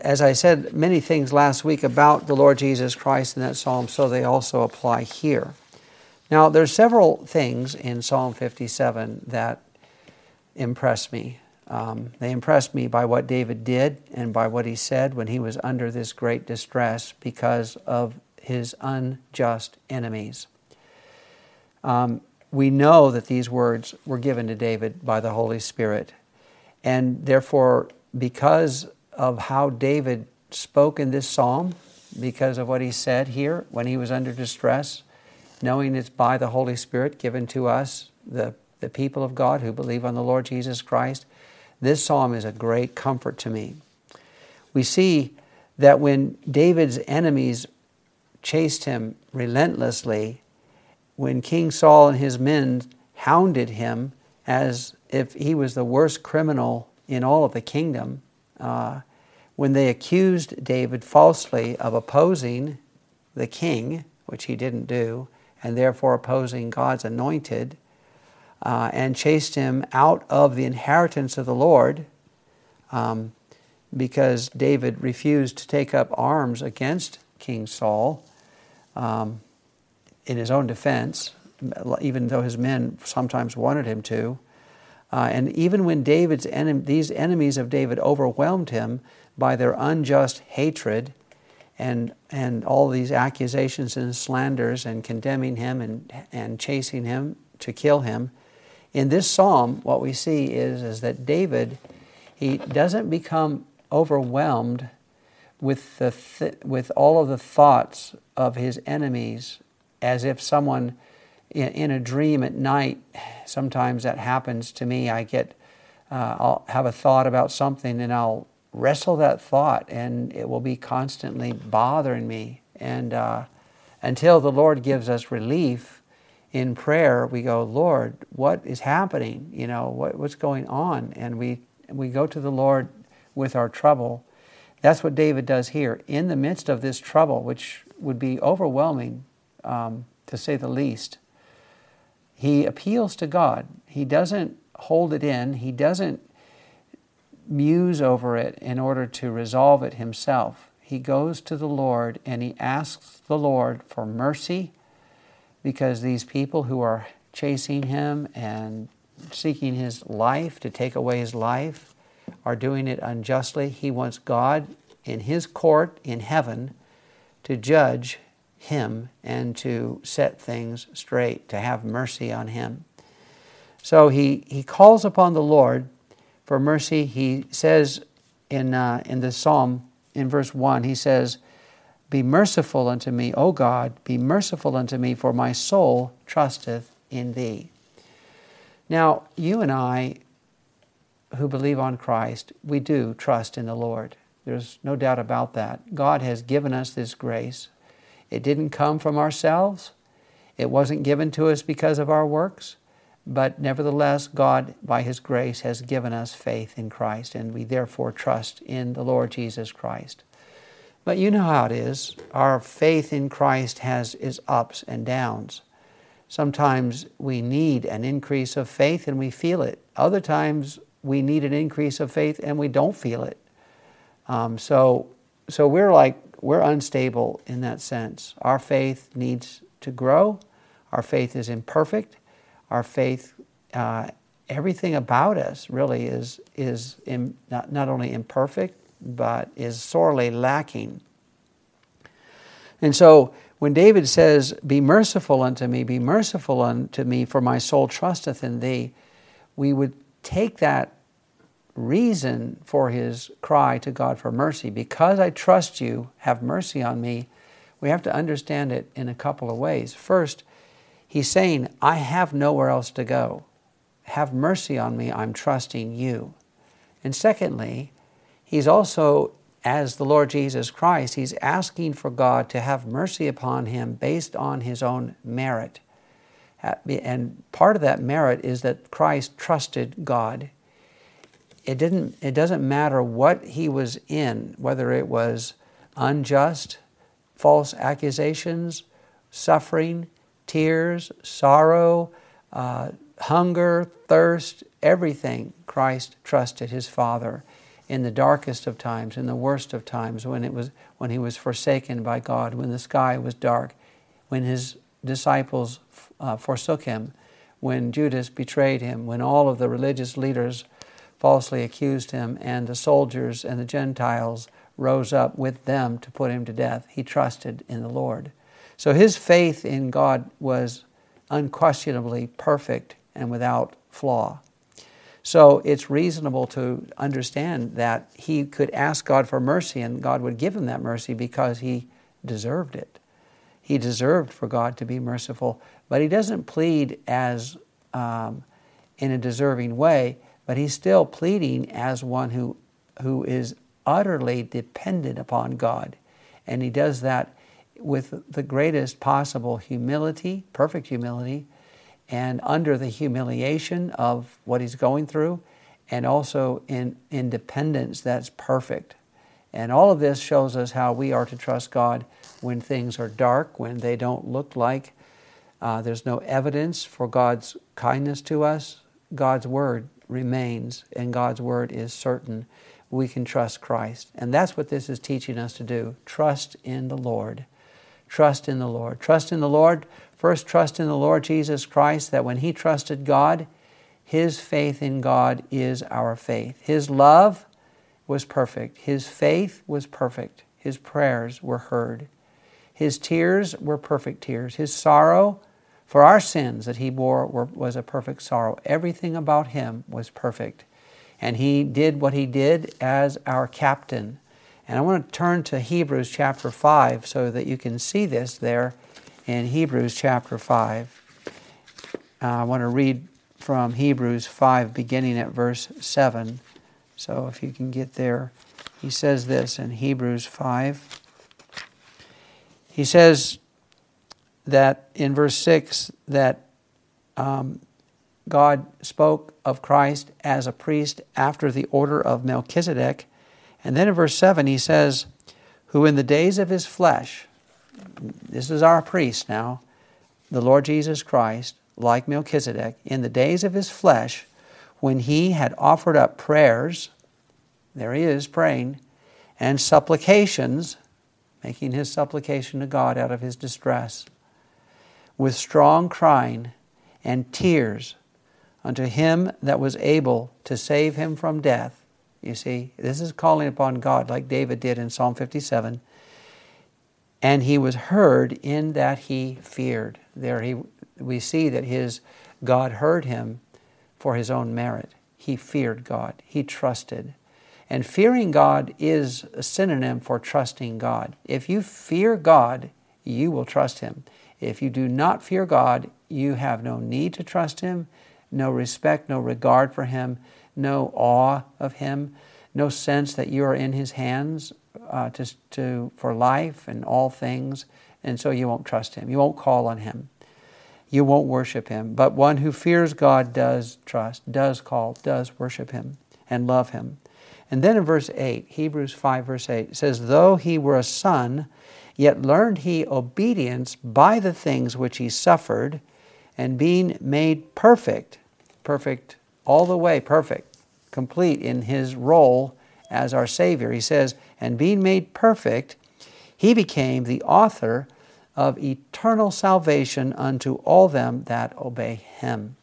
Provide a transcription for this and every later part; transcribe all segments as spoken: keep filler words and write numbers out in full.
as I said many things last week about the Lord Jesus Christ in that psalm, so they also apply here. Now, there's several things in Psalm fifty-seven that impress me. Um, they impressed me by what David did and by what he said when he was under this great distress because of his unjust enemies. Um, we know that these words were given to David by the Holy Spirit. And therefore, because of how David spoke in this psalm, because of what he said here when he was under distress, knowing it's by the Holy Spirit given to us, the, the people of God who believe on the Lord Jesus Christ, this psalm is a great comfort to me. We see that when David's enemies chased him relentlessly, when King Saul and his men hounded him as if he was the worst criminal in all of the kingdom, uh, when they accused David falsely of opposing the king, which he didn't do, and therefore opposing God's anointed, uh, and chased him out of the inheritance of the Lord, um, because David refused to take up arms against King Saul um, in his own defense, even though his men sometimes wanted him to. Uh, and even when David's enem- these enemies of David overwhelmed him by their unjust hatred and and all these accusations and slanders and condemning him and and chasing him to kill him, in this psalm what we see is, is that David, he doesn't become overwhelmed with the th- with all of the thoughts of his enemies as if someone in, in a dream at night. Sometimes that happens to me. I get, uh, I'll have a thought about something and I'll wrestle that thought and it will be constantly bothering me. And uh, until the Lord gives us relief in prayer, we go, Lord, what is happening? You know, what, what's going on? And we we go to the Lord with our trouble. That's what David does here. In the midst of this trouble, which would be overwhelming, um, to say the least, he appeals to God. He doesn't hold it in. He doesn't muse over it in order to resolve it himself. He goes to the Lord and he asks the Lord for mercy, because these people who are chasing him and seeking his life, to take away his life, are doing it unjustly. He wants God in his court in heaven to judge him and to set things straight, to have mercy on him. So he, he calls upon the Lord for mercy. He says in uh, in the psalm, in verse one, he says, "Be merciful unto me, O God, be merciful unto me, for my soul trusteth in thee." Now, you and I who believe on Christ, we do trust in the Lord. There's no doubt about that. God has given us this grace. It didn't come from ourselves. It wasn't given to us because of our works. But nevertheless, God, by His grace, has given us faith in Christ, and we therefore trust in the Lord Jesus Christ. But you know how it is. Our faith in Christ has its ups and downs. Sometimes we need an increase of faith and we feel it. Other times we need an increase of faith and we don't feel it. Um, so, so we're like, we're unstable in that sense. Our faith needs to grow. Our faith is imperfect. Our faith, uh, everything about us really is is in, not, not only imperfect, but is sorely lacking. And so when David says, "Be merciful unto me, be merciful unto me, for my soul trusteth in thee," we would take that reason for his cry to God for mercy. Because I trust you, have mercy on me. We have to understand it in a couple of ways. First, he's saying, I have nowhere else to go. Have mercy on me, I'm trusting you. And secondly, he's also, as the Lord Jesus Christ, he's asking for God to have mercy upon him based on his own merit. And part of that merit is that Christ trusted God. It didn't. It doesn't matter what he was in, whether it was unjust, false accusations, suffering, tears, sorrow, uh, hunger, thirst, everything. Christ trusted his Father. in the darkest of times, in the worst of times, when it was when he was forsaken by God, when the sky was dark, when his disciples uh, forsook him, when Judas betrayed him, when all of the religious leaders falsely accused him, and the soldiers and the Gentiles rose up with them to put him to death, he trusted in the Lord. So his faith in God was unquestionably perfect and without flaw. So it's reasonable to understand that he could ask God for mercy and God would give him that mercy because he deserved it. He deserved for God to be merciful, but he doesn't plead as um, in a deserving way, but he's still pleading as one who who is utterly dependent upon God. And he does that with the greatest possible humility, perfect humility, and under the humiliation of what he's going through, and also in independence that's perfect. And all of this shows us how we are to trust God when things are dark, when they don't look like uh, there's no evidence for God's kindness to us. God's Word remains, and God's Word is certain. We can trust Christ. And that's what this is teaching us to do. Trust in the Lord. Trust in the Lord. Trust in the Lord. First, trust in the Lord Jesus Christ, that when he trusted God, his faith in God is our faith. His love was perfect. His faith was perfect. His prayers were heard. His tears were perfect tears. His sorrow for our sins that he bore were, was a perfect sorrow. Everything about him was perfect. And he did what he did as our captain. And I want to turn to Hebrews chapter five so that you can see this there in Hebrews chapter five. Uh, I want to read from Hebrews five, beginning at verse seven. So if you can get there, he says this in Hebrews five. He says that in verse six that um, God spoke of Christ as a priest after the order of Melchizedek. And then in verse seven he says, who in the days of his flesh, this is our priest now, the Lord Jesus Christ, like Melchizedek, in the days of his flesh, when he had offered up prayers, there he is praying, and supplications, making his supplication to God out of his distress, with strong crying and tears unto him that was able to save him from death. You see, this is calling upon God like David did in Psalm fifty-seven. And he was heard in that he feared. There he, we see that his God heard him for his own merit. He feared God. He trusted. And fearing God is a synonym for trusting God. If you fear God, you will trust him. If you do not fear God, you have no need to trust him, no respect, no regard for him, no awe of him, no sense that you are in his hands uh, to, to for life and all things, and so you won't trust him. You won't call on him. You won't worship him. But one who fears God does trust, does call, does worship him and love him. And then in verse eight, Hebrews five, verse eight, it says, though he were a son, yet learned he obedience by the things which he suffered, and being made perfect, perfect all the way, perfect, complete in his role as our Savior. He says, and being made perfect, he became the author of eternal salvation unto all them that obey him.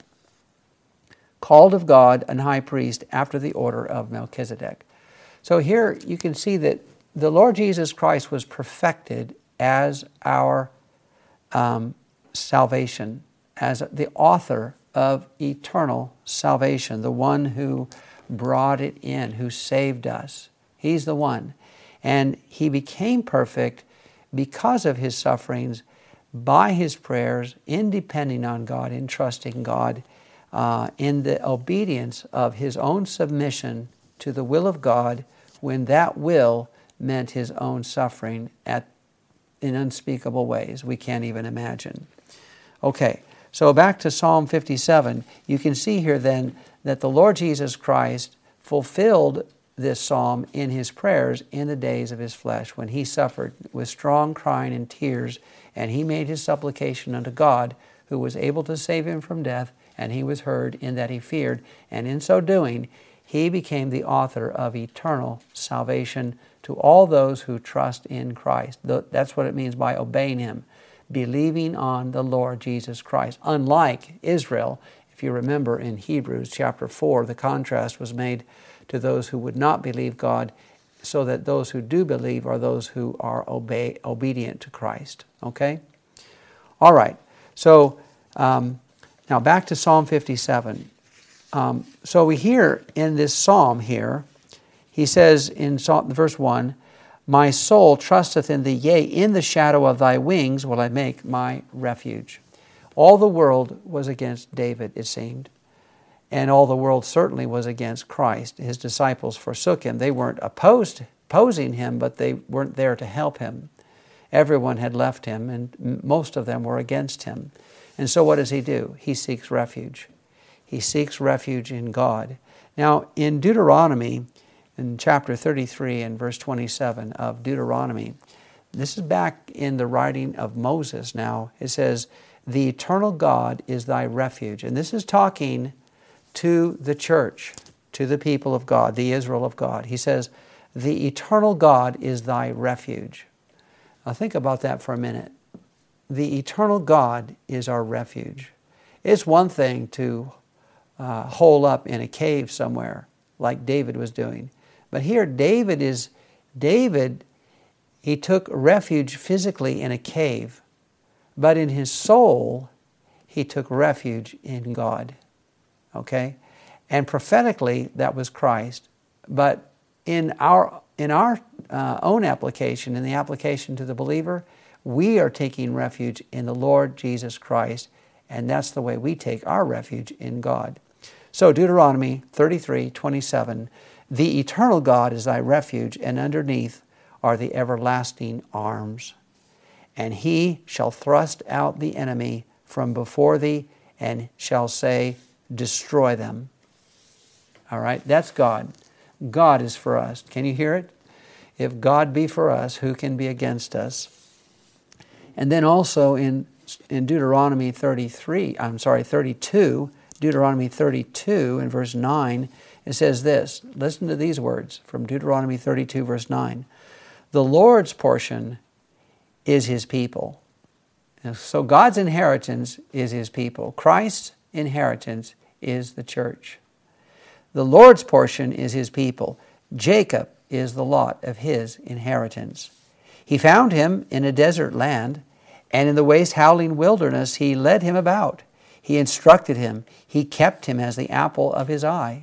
Called of God, an high priest after the order of Melchizedek. So here you can see that the Lord Jesus Christ was perfected as our um, salvation, as the author of eternal salvation, the one who brought it in, who saved us. He's the one. And he became perfect because of his sufferings, by his prayers, in depending on God, in trusting God, uh, in the obedience of his own submission to the will of God, when that will meant his own suffering at in unspeakable ways we can't even imagine. Okay, so back to Psalm fifty-seven, you can see here then that the Lord Jesus Christ fulfilled this psalm in his prayers in the days of his flesh, when he suffered with strong crying and tears, and he made his supplication unto God, who was able to save him from death, and he was heard in that he feared, and in so doing, He became the author of eternal salvation to all those who trust in Christ. That's what it means by obeying Him, believing on the Lord Jesus Christ. Unlike Israel, if you remember in Hebrews chapter four, the contrast was made to those who would not believe God, so that those who do believe are those who are obey, obedient to Christ. Okay? All right. So, um, now back to Psalm fifty-seven. Um, so we hear in this psalm here, he says in Psalm, verse one, "My soul trusteth in thee, yea, in the shadow of thy wings will I make my refuge." All the world was against David, it seemed. And all the world certainly was against Christ. His disciples forsook Him. They weren't opposed, opposing Him, but they weren't there to help Him. Everyone had left Him, and most of them were against Him. And so what does He do? He seeks refuge. He seeks refuge in God. Now, in Deuteronomy, in chapter thirty-three and verse twenty-seven of Deuteronomy, this is back in the writing of Moses now. It says, "The eternal God is thy refuge." And this is talking to the church, to the people of God, the Israel of God. He says, "The eternal God is thy refuge." Now think about that for a minute. The eternal God is our refuge. It's one thing to uh, hole up in a cave somewhere, like David was doing. But here David is, David, he took refuge physically in a cave, but in his soul, he took refuge in God. Okay? And prophetically, that was Christ. But in our in our uh, own application, in the application to the believer, we are taking refuge in the Lord Jesus Christ, and that's the way we take our refuge in God. So Deuteronomy thirty-three twenty-seven, "The eternal God is thy refuge, and underneath are the everlasting arms. And He shall thrust out the enemy from before thee, and shall say, destroy them." All right, that's God. God is for us. Can you hear it? If God be for us, who can be against us? And then also in, in Deuteronomy thirty-three, I'm sorry, thirty-two, Deuteronomy thirty-two and verse nine, it says this. Listen to these words from Deuteronomy thirty-two, verse nine. "The Lord's portion is His people." So God's inheritance is His people. Christ's inheritance is the church. The Lord's portion is His people. Jacob is the lot of His inheritance. He found him in a desert land, and in the waste howling wilderness He led him about. He instructed him. He kept him as the apple of His eye.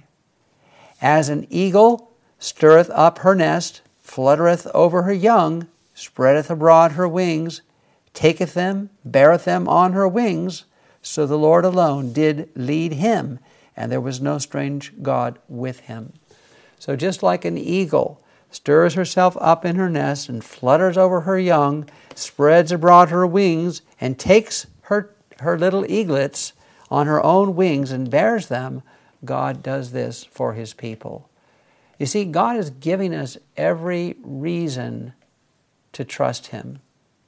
As an eagle stirreth up her nest, fluttereth over her young, spreadeth abroad her wings, taketh them, beareth them on her wings, so the Lord alone did lead him, and there was no strange God with him. So just like an eagle stirs herself up in her nest and flutters over her young, spreads abroad her wings, and takes her, her little eaglets on her own wings and bears them, God does this for His people. You see, God is giving us every reason to trust Him,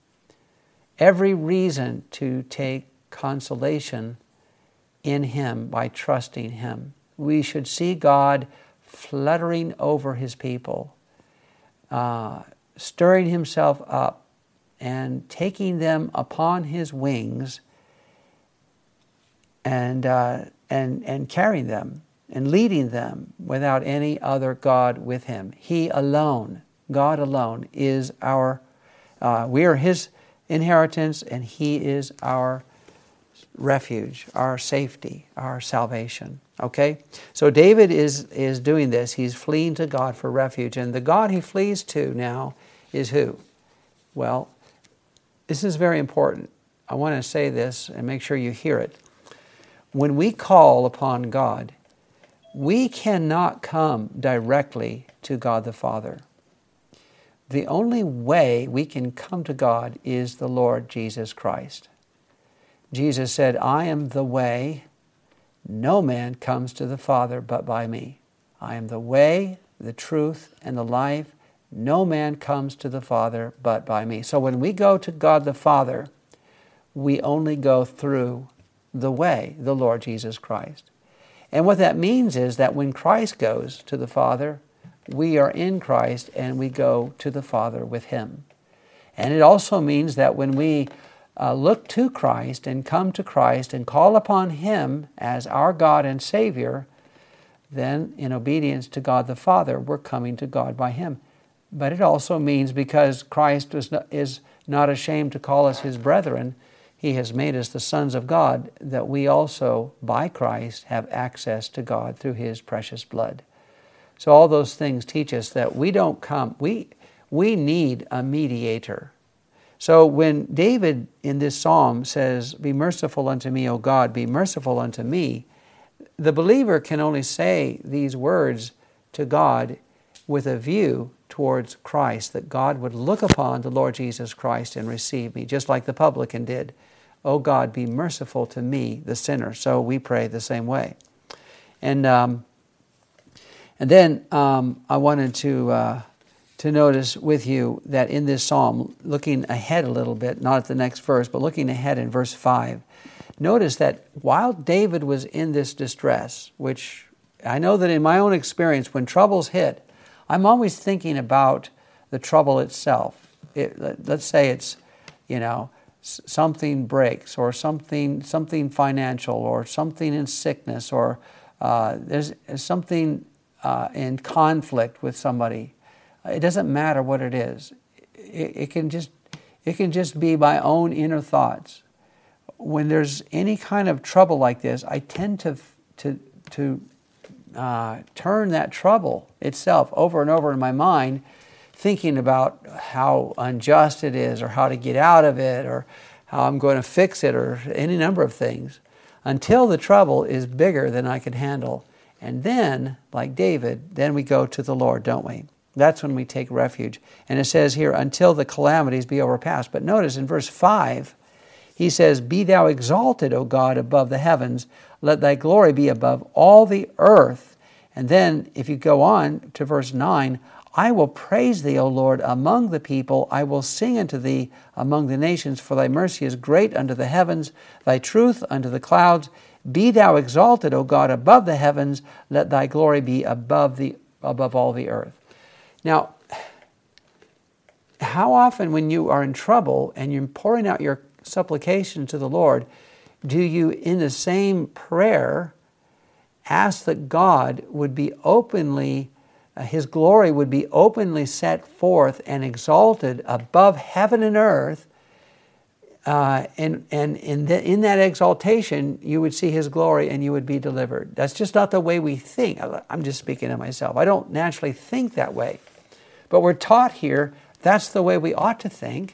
every reason to take consolation in Him by trusting Him. We should see God fluttering over His people, uh, stirring Himself up and taking them upon His wings and uh, and and carrying them and leading them without any other God with Him. He alone, God alone, is our, uh, we are His inheritance, and He is our refuge, our safety, our salvation. Okay? So David is, is doing this. He's fleeing to God for refuge. And the God he flees to now is who? Well, this is very important. I want to say this and make sure you hear it. When we call upon God, we cannot come directly to God the Father. The only way we can come to God is the Lord Jesus Christ. Jesus said, "I am the way. No man comes to the Father but by me. I am the way, the truth, and the life. No man comes to the Father but by me." So when we go to God the Father, we only go through the way, the Lord Jesus Christ. And what that means is that when Christ goes to the Father, we are in Christ and we go to the Father with Him. And it also means that when we uh, look to Christ and come to Christ and call upon Him as our God and Savior, then in obedience to God the Father, we're coming to God by Him. But it also means because Christ is not, is not ashamed to call us His brethren, He has made us the sons of God, that we also, by Christ, have access to God through His precious blood. So all those things teach us that we don't come, we, we need a mediator. So when David in this psalm says, "Be merciful unto me, O God, be merciful unto me," the believer can only say these words to God with a view towards Christ, that God would look upon the Lord Jesus Christ and receive me, just like the publican did. "O God, be merciful to me, the sinner." So we pray the same way. And um, and then um, I wanted to uh, to notice with you that in this psalm, looking ahead a little bit, not at the next verse, but looking ahead in verse five, notice that while David was in this distress, which I know that in my own experience, when troubles hit, I'm always thinking about the trouble itself. It, let's say it's, you know, something breaks, or something something financial, or something in sickness, or uh, there's something uh, in conflict with somebody. It doesn't matter what it is. It, it can just it can just be my own inner thoughts. When there's any kind of trouble like this, I tend to to to uh, turn that trouble itself over and over in my mind, thinking about how unjust it is, or how to get out of it, or how I'm going to fix it, or any number of things, until the trouble is bigger than I could handle. And then, like David, then we go to the Lord, don't we? That's when we take refuge. And it says here, "Until the calamities be overpassed." But notice in verse five, he says, "Be thou exalted, O God, above the heavens. Let thy glory be above all the earth." And then, if you go on to verse nine, "I will praise thee, O Lord, among the people. I will sing unto thee among the nations, for thy mercy is great unto the heavens, thy truth unto the clouds. Be thou exalted, O God, above the heavens. Let thy glory be above the above all the earth." Now, how often when you are in trouble and you're pouring out your supplication to the Lord, do you, in the same prayer, ask that God would be openly, uh, His glory would be openly set forth and exalted above heaven and earth, uh, and and in, the, in that exaltation you would see His glory and you would be delivered? That's just not the way we think. I'm just speaking to myself. I don't naturally think that way. But we're taught here that's the way we ought to think.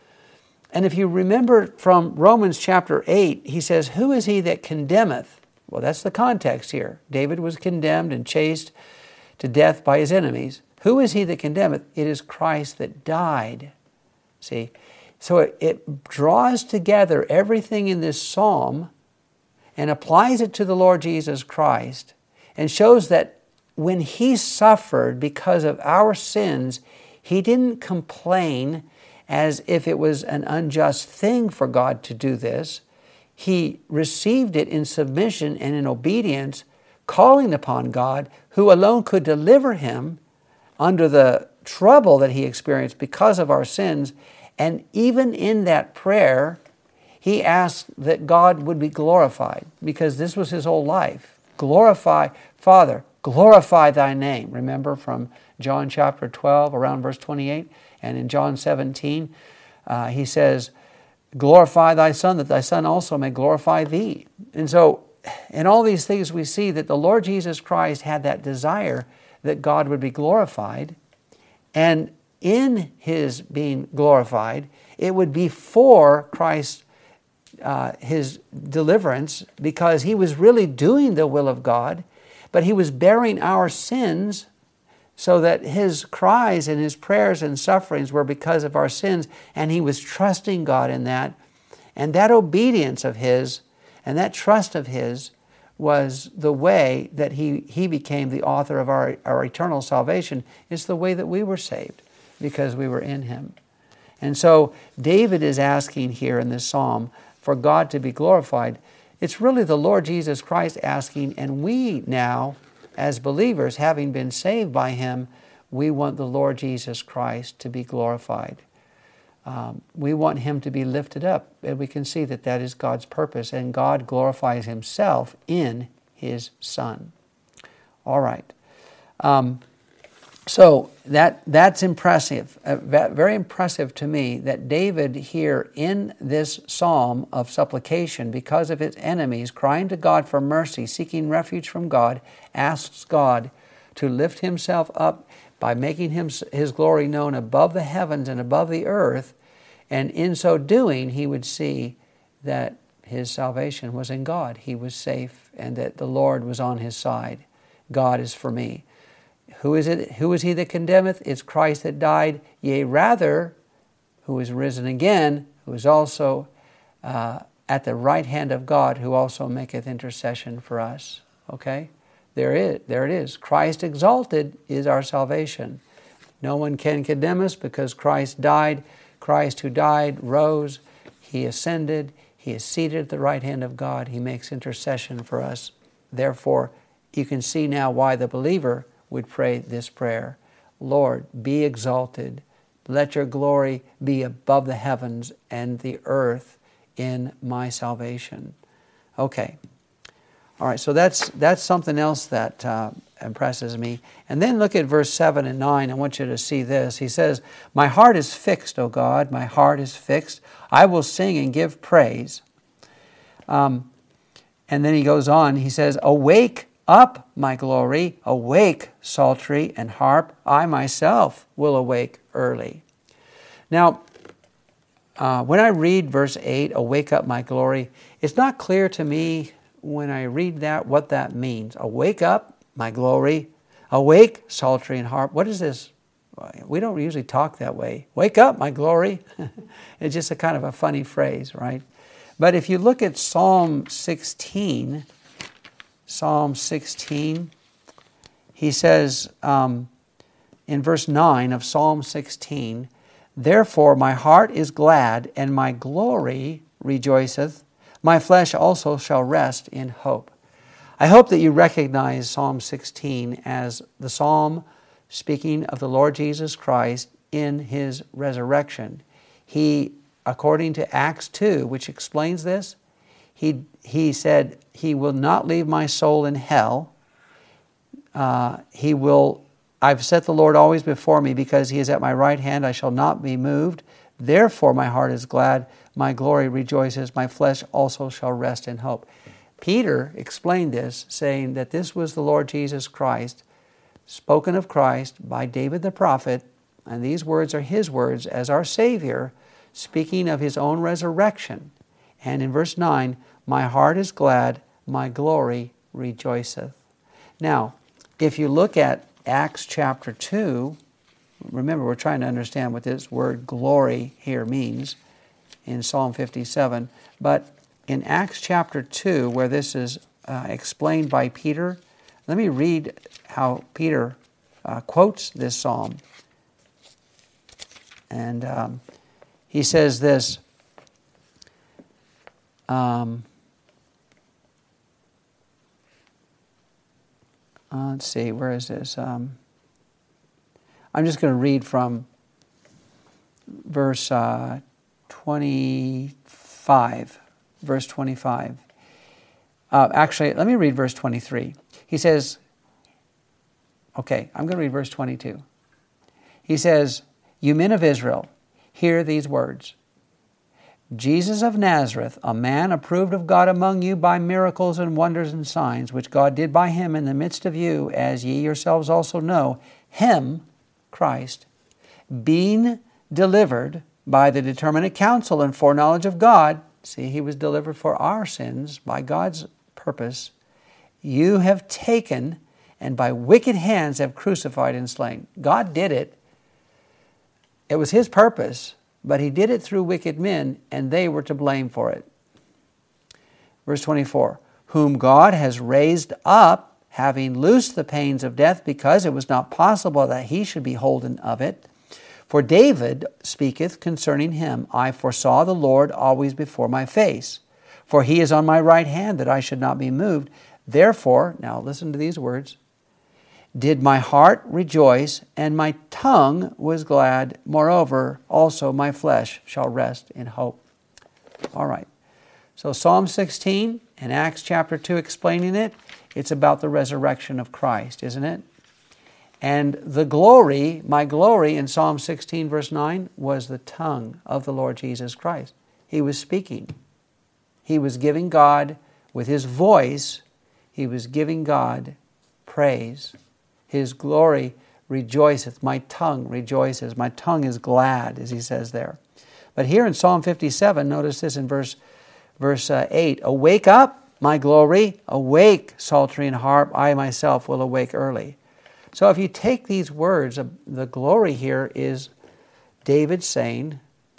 And if you remember from Romans chapter eight, he says, "Who is he that condemneth?" Well, that's the context here. David was condemned and chased to death by his enemies. Who is he that condemneth? It is Christ that died. See? So it, it draws together everything in this psalm and applies it to the Lord Jesus Christ, and shows that when He suffered because of our sins, He didn't complain as if it was an unjust thing for God to do this. He received it in submission and in obedience, calling upon God, who alone could deliver Him under the trouble that He experienced because of our sins. And even in that prayer, He asked that God would be glorified, because this was His whole life. Glorify, Father, glorify Thy name. Remember from John chapter twelve, around verse twenty-eight, and in John seventeen, uh, He says, "Glorify Thy Son, that Thy Son also may glorify Thee." And so, in all these things we see that the Lord Jesus Christ had that desire that God would be glorified, and in His being glorified, it would be for Christ's uh, His deliverance, because He was really doing the will of God, but He was bearing our sins, so that His cries and His prayers and sufferings were because of our sins, and He was trusting God in that. And that obedience of His and that trust of His was the way that He, he became the author of our, our eternal salvation. It's the way that we were saved, because we were in Him. And so David is asking here in this psalm for God to be glorified. It's really the Lord Jesus Christ asking, and we now, as believers, having been saved by Him, we want the Lord Jesus Christ to be glorified. Um, we want Him to be lifted up, and we can see that that is God's purpose, and God glorifies Himself in His Son. All right. Um, so that that's impressive, uh, very impressive to me that David here in this psalm of supplication, because of his enemies, crying to God for mercy, seeking refuge from God, asks God to lift Himself up by making him, His glory known above the heavens and above the earth, and in so doing, he would see that his salvation was in God. He was safe, and that the Lord was on his side. God is for me. Who is it? Who is he that condemneth? It's Christ that died, yea, rather, who is risen again, who is also uh, at the right hand of God, who also maketh intercession for us. Okay? There it, there it is. Christ exalted is our salvation. No one can condemn us because Christ died. Christ who died rose. He ascended. He is seated at the right hand of God. He makes intercession for us. Therefore, you can see now why the believer would pray this prayer. Lord, be exalted. Let your glory be above the heavens and the earth in my salvation. Okay. All right, so that's that's something else that uh, impresses me. And then look at verse seven and nine. I want you to see this. He says, my heart is fixed, O God. My heart is fixed. I will sing and give praise. Um, and then he goes on. He says, awake up, my glory. Awake, psaltery and harp. I myself will awake early. Now, uh, when I read verse eight, awake up, my glory, it's not clear to me when I read that, what that means. Awake up, my glory. Awake, psaltery and harp. What is this? We don't usually talk that way. Wake up, my glory. It's just a kind of a funny phrase, right? But if you look at Psalm sixteen, Psalm sixteen, he says um, in verse nine of Psalm sixteen, therefore my heart is glad, and my glory rejoiceth. My flesh also shall rest in hope. I hope that you recognize Psalm sixteen as the psalm speaking of the Lord Jesus Christ in His resurrection. He, according to Acts two, which explains this, he, he said, He will not leave my soul in hell. Uh, he will, I've set the Lord always before me, because He is at my right hand, I shall not be moved. Therefore my heart is glad, my glory rejoices, my flesh also shall rest in hope. Peter explained this, saying that this was the Lord Jesus Christ, spoken of Christ by David the prophet, and these words are his words as our Savior, speaking of His own resurrection. And in verse nine, my heart is glad, my glory rejoiceth. Now, if you look at Acts chapter two, remember we're trying to understand what this word glory here means in Psalm fifty-seven, but in Acts chapter two, where this is uh, explained by Peter, let me read how Peter uh, quotes this psalm. And um, he says this, um, uh, let's see, where is this? Um, I'm just going to read from verse uh, twenty-five. Verse twenty-five. Uh, actually, let me read verse twenty-three. He says, okay, I'm going to read verse twenty-two. He says, you men of Israel, hear these words. Jesus of Nazareth, a man approved of God among you by miracles and wonders and signs, which God did by Him in the midst of you, as ye yourselves also know, Him, Christ, being delivered by the determinate counsel and foreknowledge of God, see, He was delivered for our sins by God's purpose, you have taken and by wicked hands have crucified and slain. God did it. It was His purpose, but He did it through wicked men, and they were to blame for it. Verse twenty-four, whom God has raised up, having loosed the pains of death, because it was not possible that He should be holden of it. For David speaketh concerning Him, I foresaw the Lord always before my face. For he is on my right hand, that I should not be moved. Therefore," now listen to these words, "did my heart rejoice, and my tongue was glad. Moreover, also my flesh shall rest in hope." All right. So Psalm sixteen and Acts chapter two explaining it, it's about the resurrection of Christ, isn't it? And the glory, my glory in Psalm sixteen verse nine was the tongue of the Lord Jesus Christ. He was speaking. He was giving God, with his voice, he was giving God praise. His glory rejoiceth. My tongue rejoices. My tongue is glad, as he says there. But here in Psalm fifty-seven, notice this in verse, verse uh, eight. "Awake up, my glory. Awake, psaltery and harp. I myself will awake early." So if you take these words, uh, the glory here is David saying,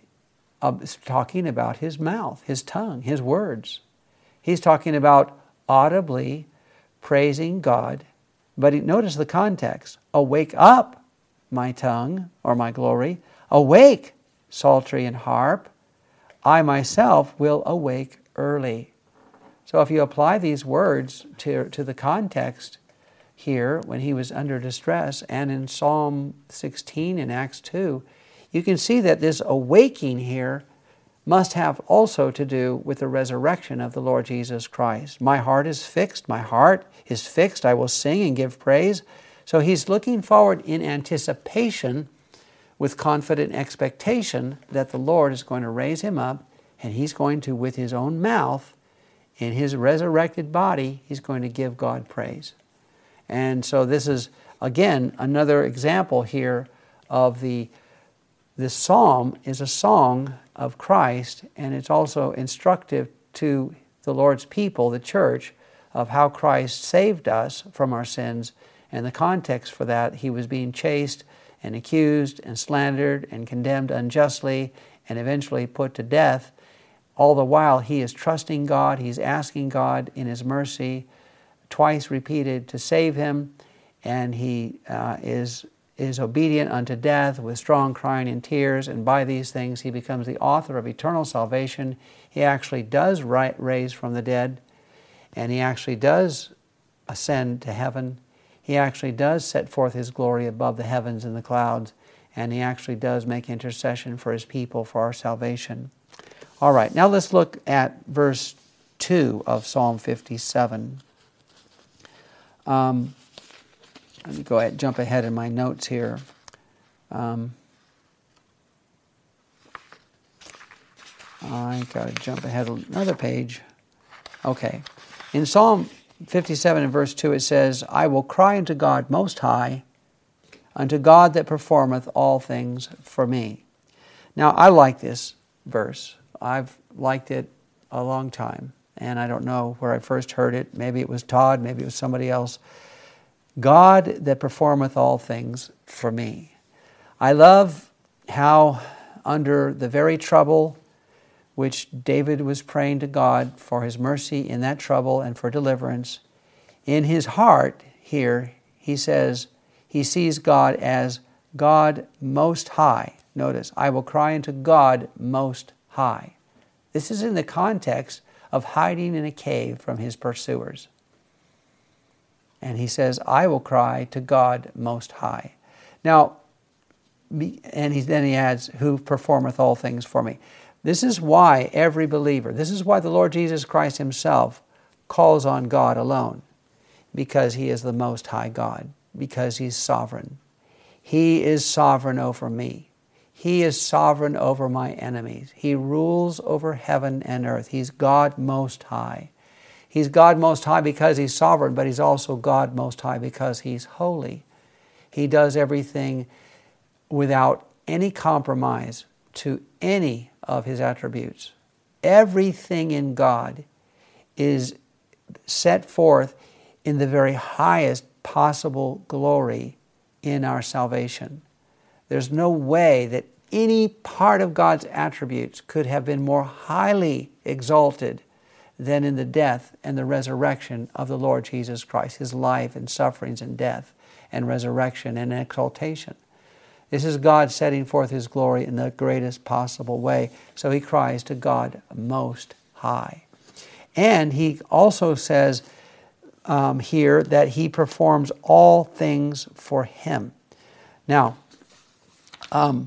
uh, talking about his mouth, his tongue, his words. He's talking about audibly praising God. But notice the context. "Awake up, my tongue," or my glory. "Awake, psaltery and harp. I myself will awake early." So if you apply these words to, to the context here, when he was under distress, and in Psalm sixteen and Acts two, you can see that this awaking here must have also to do with the resurrection of the Lord Jesus Christ. My heart is fixed. My heart is fixed. I will sing and give praise. So he's looking forward in anticipation with confident expectation that the Lord is going to raise him up, and he's going to, with his own mouth, in his resurrected body, he's going to give God praise. And so this is, again, another example here of the, this psalm is a song of Christ, and it's also instructive to the Lord's people, the church, of how Christ saved us from our sins. And the context for that, he was being chased and accused and slandered and condemned unjustly and eventually put to death. All the while, he is trusting God. He's asking God in his mercy, twice repeated, to save him. And he uh, is, is obedient unto death with strong crying and tears. And by these things, he becomes the author of eternal salvation. He actually does ri- raise from the dead. And he actually does ascend to heaven. He actually does set forth his glory above the heavens and the clouds. And he actually does make intercession for his people for our salvation. All right, now let's look at verse two of Psalm fifty-seven. Um, let me go ahead, jump ahead in my notes here. Um, I got to jump ahead another page. Okay. In Psalm fifty-seven and verse two it says, "I will cry unto God Most High, unto God that performeth all things for me." Now, I like this verse. I've liked it a long time, and I don't know where I first heard it. Maybe it was Todd, maybe it was somebody else. God that performeth all things for me. I love how under the very trouble which David was praying to God for his mercy in that trouble and for deliverance, in his heart here, he says, he sees God as God Most High. Notice, "I will cry unto God Most High." This is in the context of hiding in a cave from his pursuers. And he says, "I will cry to God Most High." Now, and he, then he adds, "who performeth all things for me." This is why every believer, this is why the Lord Jesus Christ himself calls on God alone. Because he is the Most High God. Because he's sovereign. He is sovereign over me. He is sovereign over my enemies. He rules over heaven and earth. He's God Most High. He's God Most High because he's sovereign, but he's also God Most High because he's holy. He does everything without any compromise to any of his attributes. Everything in God is set forth in the very highest possible glory in our salvation. There's no way that any part of God's attributes could have been more highly exalted than in the death and the resurrection of the Lord Jesus Christ, his life and sufferings and death and resurrection and exaltation. This is God setting forth his glory in the greatest possible way. So he cries to God Most High. And he also says um, here that he performs all things for him. Now, um,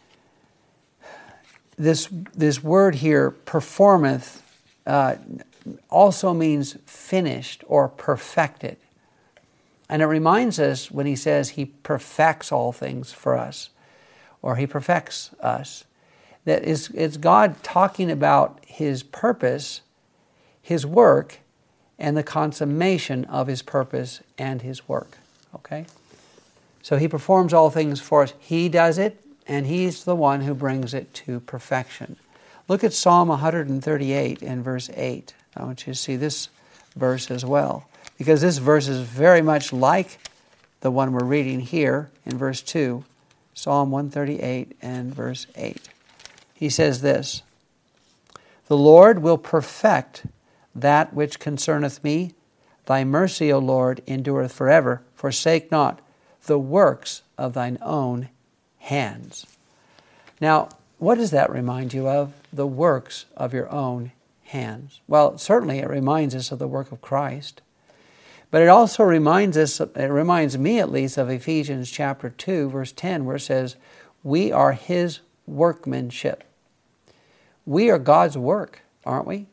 this, this word here, performeth, uh, also means finished or perfected. And it reminds us when he says he perfects all things for us, or he perfects us, that it's, it's God talking about his purpose, his work, and the consummation of his purpose and his work. Okay? So he performs all things for us. He does it, and he's the one who brings it to perfection. Look at Psalm one thirty-eight and verse eight. I want you to see this verse as well, because this verse is very much like the one we're reading here in verse two, Psalm one thirty-eight and verse eight. He says this, "The Lord will perfect that which concerneth me. Thy mercy, O Lord, endureth forever. Forsake not the works of thine own hands." Now, what does that remind you of? The works of your own hands. Well, certainly it reminds us of the work of Christ. But it also reminds us, it reminds me at least, of Ephesians chapter two, verse ten, where it says, we are his workmanship. We are God's work, aren't we?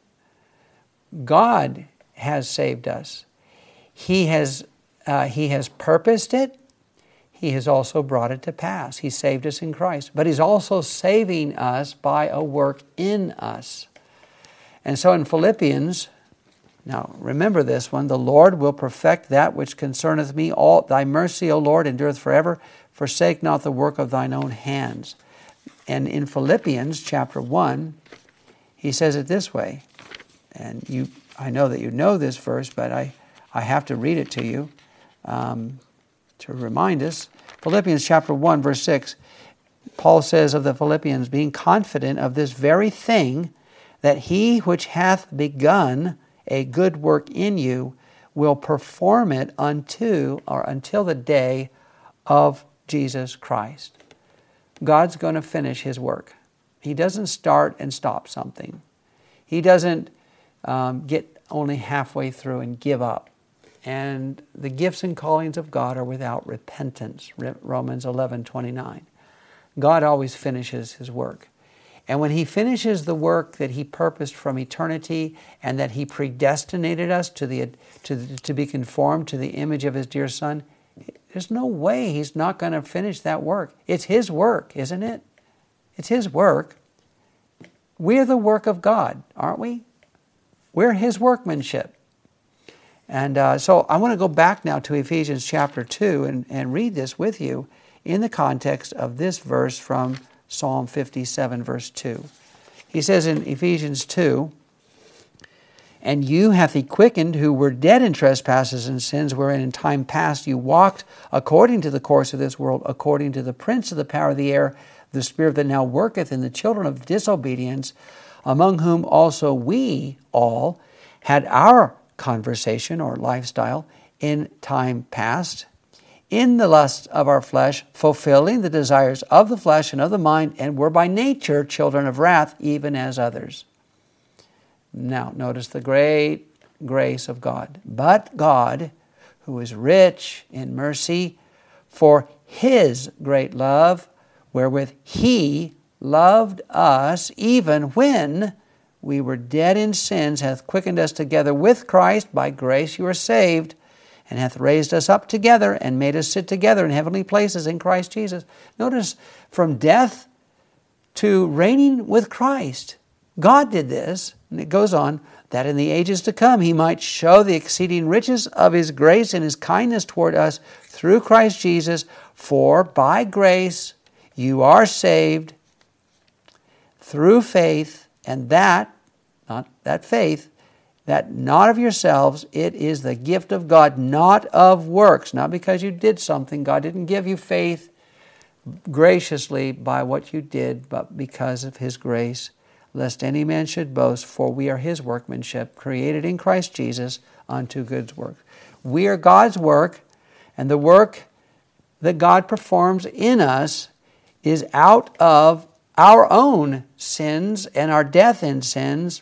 God has saved us. He has, uh, he has purposed it. He has also brought it to pass. He saved us in Christ. But he's also saving us by a work in us. And so in Philippians, now remember this one, the Lord will perfect that which concerneth me. All thy mercy, O Lord, endureth forever. Forsake not the work of thine own hands. And in Philippians chapter one, he says it this way. And you, I know that you know this verse, but I, I have to read it to you um, to remind us. Philippians chapter one, verse six, Paul says of the Philippians, being confident of this very thing, that he which hath begun a good work in you will perform it unto or until the day of Jesus Christ. God's going to finish his work. He doesn't start and stop something. He doesn't um, get only halfway through and give up. And the gifts and callings of God are without repentance, Romans eleven twenty-nine. God always finishes his work. And when he finishes the work that he purposed from eternity and that he predestinated us to, the, to, the, to be conformed to the image of his dear Son, there's no way he's not going to finish that work. It's his work, isn't it? It's his work. We're the work of God, aren't we? We're his workmanship. And uh, so I want to go back now to Ephesians chapter two and, and read this with you in the context of this verse from Psalm fifty-seven, verse two. He says in Ephesians two, "And you hath he quickened who were dead in trespasses and sins, wherein in time past you walked according to the course of this world, according to the prince of the power of the air, the spirit that now worketh in the children of disobedience, among whom also we all had our conversation or lifestyle in time past, in the lust of our flesh, fulfilling the desires of the flesh and of the mind, and were by nature children of wrath, even as others." Now, notice the great grace of God. "But God, who is rich in mercy, for his great love, wherewith he loved us, even when we were dead in sins, hath quickened us together with Christ. By grace you are saved, and hath raised us up together and made us sit together in heavenly places in Christ Jesus." Notice, from death to reigning with Christ, God did this, and it goes on, "that in the ages to come he might show the exceeding riches of his grace and his kindness toward us through Christ Jesus. For by grace you are saved through faith, and that, not that faith, that not of yourselves, it is the gift of God, not of works." Not because you did something. God didn't give you faith graciously by what you did, but because of his grace, lest any man should boast, for we are his workmanship, created in Christ Jesus unto good works. We are God's work, and the work that God performs in us is out of our own sins and our death in sins,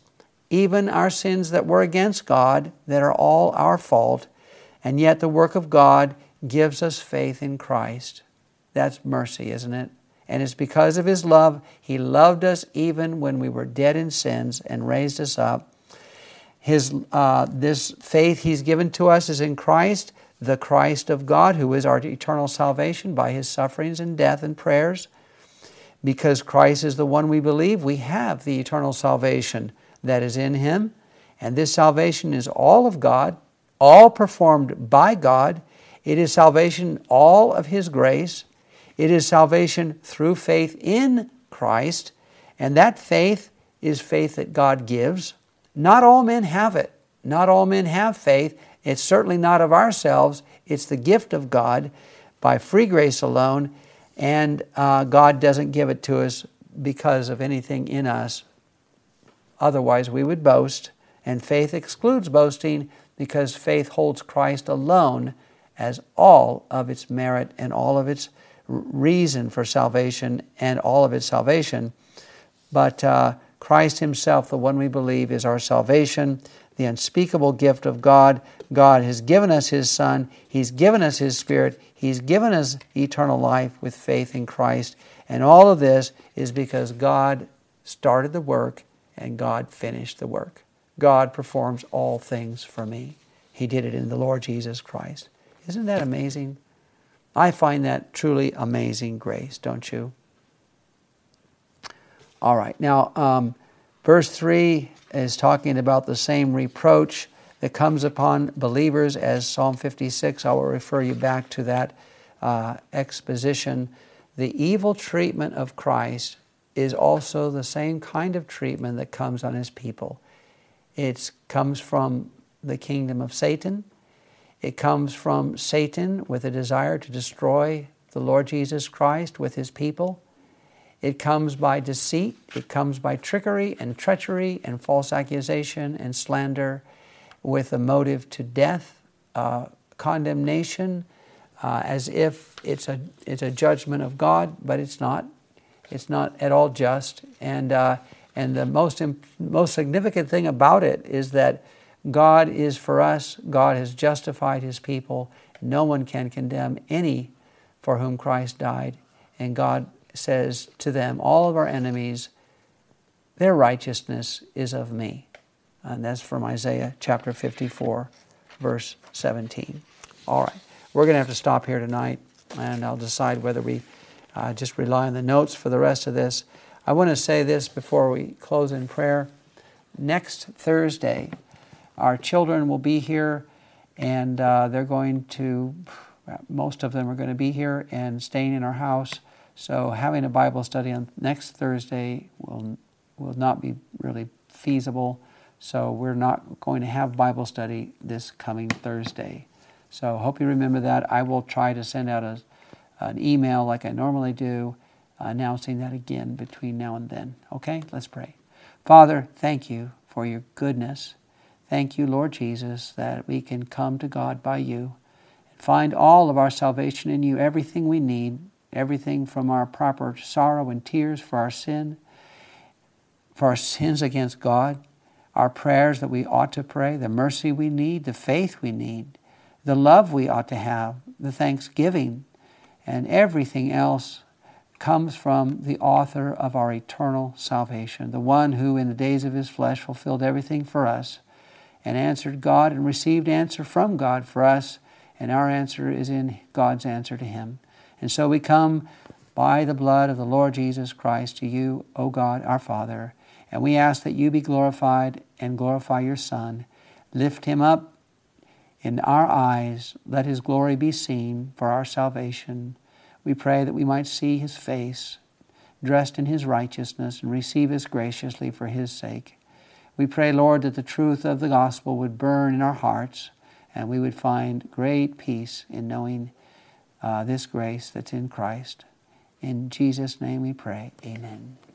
even our sins that were against God, that are all our fault, and yet the work of God gives us faith in Christ. That's mercy, isn't it? And it's because of His love. He loved us even when we were dead in sins and raised us up. His uh, this faith He's given to us is in Christ, the Christ of God, who is our eternal salvation by His sufferings and death and prayers. Because Christ is the one we believe, we have the eternal salvation that is in Him. And this salvation is all of God, all performed by God. It is salvation, all of His grace. It is salvation through faith in Christ. And that faith is faith that God gives. Not all men have it. Not all men have faith. It's certainly not of ourselves. It's the gift of God by free grace alone. And uh, God doesn't give it to us because of anything in us. Otherwise we would boast. And faith excludes boasting because faith holds Christ alone as all of its merit and all of its reason for salvation and all of its salvation. But uh, Christ Himself, the one we believe, is our salvation, the unspeakable gift of God. God has given us His Son. He's given us His Spirit. He's given us eternal life with faith in Christ. And all of this is because God started the work and God finished the work. God performs all things for me. He did it in the Lord Jesus Christ. Isn't that amazing? I find that truly amazing grace, don't you? All right, now um, verse three is talking about the same reproach that comes upon believers as Psalm fifty-six. I will refer you back to that uh, exposition. The evil treatment of Christ is also the same kind of treatment that comes on His people. It comes from the kingdom of Satan. It comes from Satan with a desire to destroy the Lord Jesus Christ with His people. It comes by deceit. It comes by trickery and treachery and false accusation and slander with a motive to death, uh, condemnation, uh, as if it's a it's a judgment of God, but it's not. It's not at all just. And uh, and the most imp- most significant thing about it is that God is for us. God has justified His people. No one can condemn any for whom Christ died. And God says to them, all of our enemies, their righteousness is of me. And that's from Isaiah chapter fifty-four, verse seventeen. All right, we're going to have to stop here tonight, and I'll decide whether we uh, just rely on the notes for the rest of this. I want to say this before we close in prayer. Next Thursday, our children will be here, and uh, they're going to, most of them are going to be here and staying in our house. So having a Bible study on next Thursday will will not be really feasible. So we're not going to have Bible study this coming Thursday. So I hope you remember that. I will try to send out a, an email like I normally do, uh, announcing that again between now and then. Okay, let's pray. Father, thank you for your goodness. Thank you, Lord Jesus, that we can come to God by you and find all of our salvation in you, everything we need, everything from our proper sorrow and tears for our sin, for our sins against God, our prayers that we ought to pray, the mercy we need, the faith we need, the love we ought to have, the thanksgiving, and everything else comes from the author of our eternal salvation, the one who in the days of His flesh fulfilled everything for us and answered God and received answer from God for us, and our answer is in God's answer to Him. And so we come by the blood of the Lord Jesus Christ to you, O God, our Father, and we ask that you be glorified and glorify your Son. Lift Him up in our eyes. Let His glory be seen for our salvation. We pray that we might see His face, dressed in His righteousness, and receive us graciously for His sake. We pray, Lord, that the truth of the gospel would burn in our hearts, and we would find great peace in knowing uh, this grace that's in Christ. In Jesus' name we pray. Amen.